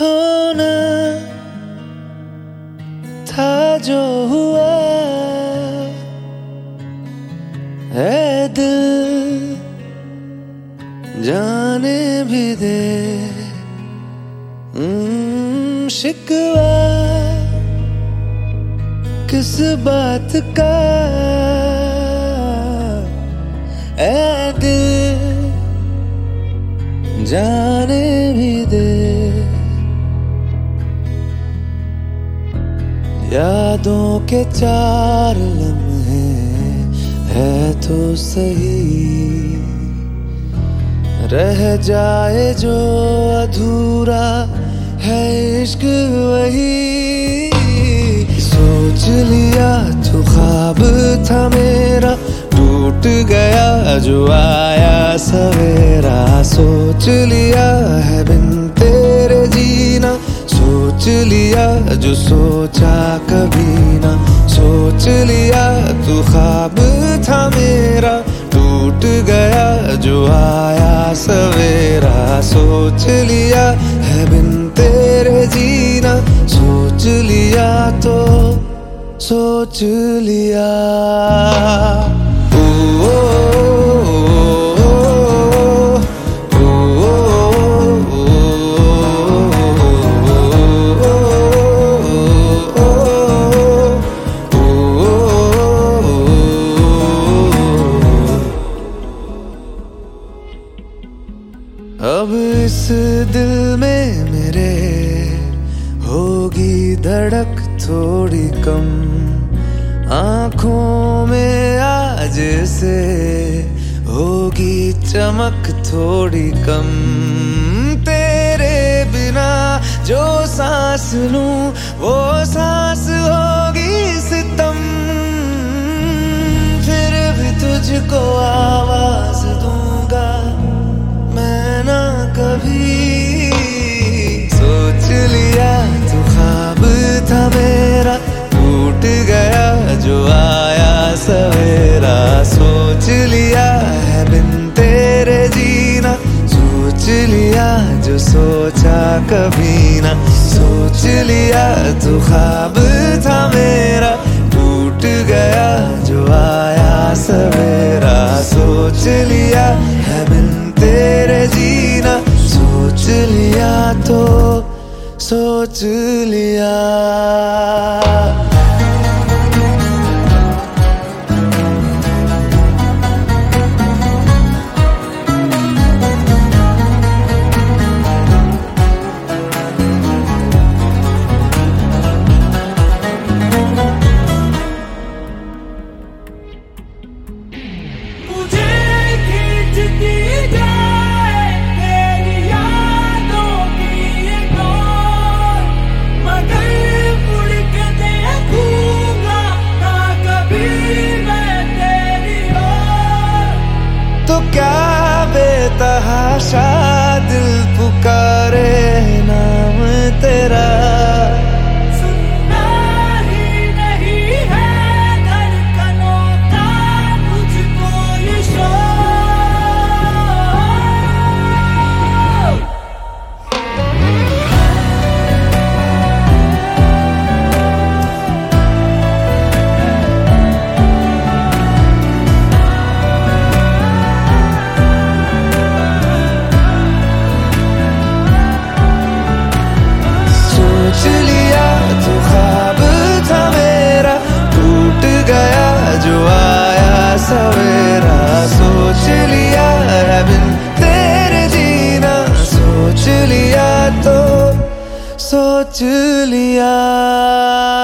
होना था जो हुआ है दिल जाने भी दे। शिकवा किस बात का है दिल जाने भी दे। यादों के 4 लम्हे है तो सही, रह जाए जो अधूरा है इश्क वही। सोच लिया तो ख्वाब था मेरा, टूट गया जो आया सवेरा। सोच लिया है बिन तेरे जीना, सोच लिया जो सोचा कभी ना। सोच लिया तू ख्वाब था मेरा, टूट गया जो आया सवेरा। सोच लिया है बिन तेरे जीना, सोच लिया तो सोच लिया। अब इस दिल में मेरे होगी धड़क थोड़ी कम, आँखों में आज से होगी चमक थोड़ी कम। तेरे बिना जो सांस लूं वो सांस होगी सितम। फिर भी तुझको आवाज दूंगा मैं ना कभी। सोच लिया तू ख्वाब था मेरा, टूट गया जो आया सवेरा। सोच लिया है बिन तेरे जीना, सोच लिया जो सोचा कभी ना। सोच लिया तू ख्वाब था मेरा, टूट गया जो आया सवेरा। सोच लिया है बिन तेरे जीना, सोच लिया तो सोच लिया। तो क्या बेतहाशा दिल पुकारे नाम तेरा। सुनना ही नहीं है धड़कनों का मुझको ये शोर। सोच लिया तो ख्वाब था मेरा, टूट गया जो आया सवेरा। सोच लिया है बिन तेरे जीना, सोच लिया तो सोच लिया।